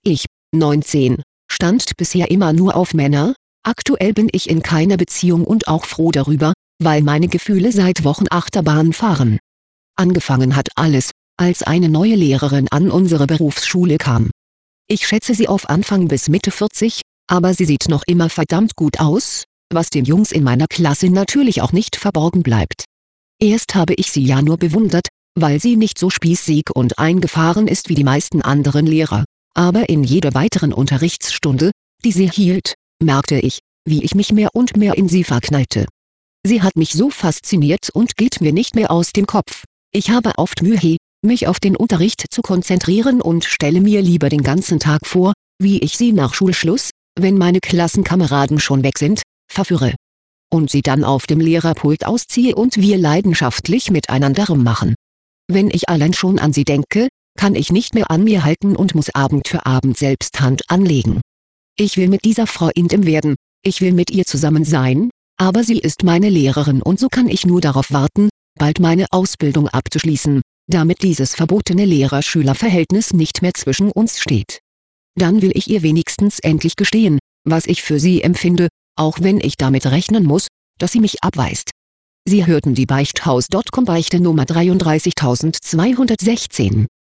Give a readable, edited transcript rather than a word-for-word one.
Ich, 19, stand bisher immer nur auf Männer. Aktuell bin ich in keiner Beziehung und auch froh darüber, weil meine Gefühle seit Wochen Achterbahn fahren. Angefangen hat alles, als eine neue Lehrerin an unsere Berufsschule kam. Ich schätze sie auf Anfang bis Mitte 40, aber sie sieht noch immer verdammt gut aus, was den Jungs in meiner Klasse natürlich auch nicht verborgen bleibt. Erst habe ich sie ja nur bewundert, weil sie nicht so spießig und eingefahren ist wie die meisten anderen Lehrer. Aber in jeder weiteren Unterrichtsstunde, die sie hielt, merkte ich, wie ich mich mehr und mehr in sie verknallte. Sie hat mich so fasziniert und geht mir nicht mehr aus dem Kopf. Ich habe oft Mühe, mich auf den Unterricht zu konzentrieren und stelle mir lieber den ganzen Tag vor, wie ich sie nach Schulschluss, wenn meine Klassenkameraden schon weg sind, verführe. Und sie dann auf dem Lehrerpult ausziehe und wir leidenschaftlich miteinander rummachen. Wenn ich allein schon an sie denke, kann ich nicht mehr an mir halten und muss Abend für Abend selbst Hand anlegen. Ich will mit dieser Frau intim werden, ich will mit ihr zusammen sein, aber sie ist meine Lehrerin und so kann ich nur darauf warten, bald meine Ausbildung abzuschließen, damit dieses verbotene Lehrer-Schüler-Verhältnis nicht mehr zwischen uns steht. Dann will ich ihr wenigstens endlich gestehen, was ich für sie empfinde, auch wenn ich damit rechnen muss, dass sie mich abweist. Sie hörten die Beichthaus.com Beichte Nummer 33216.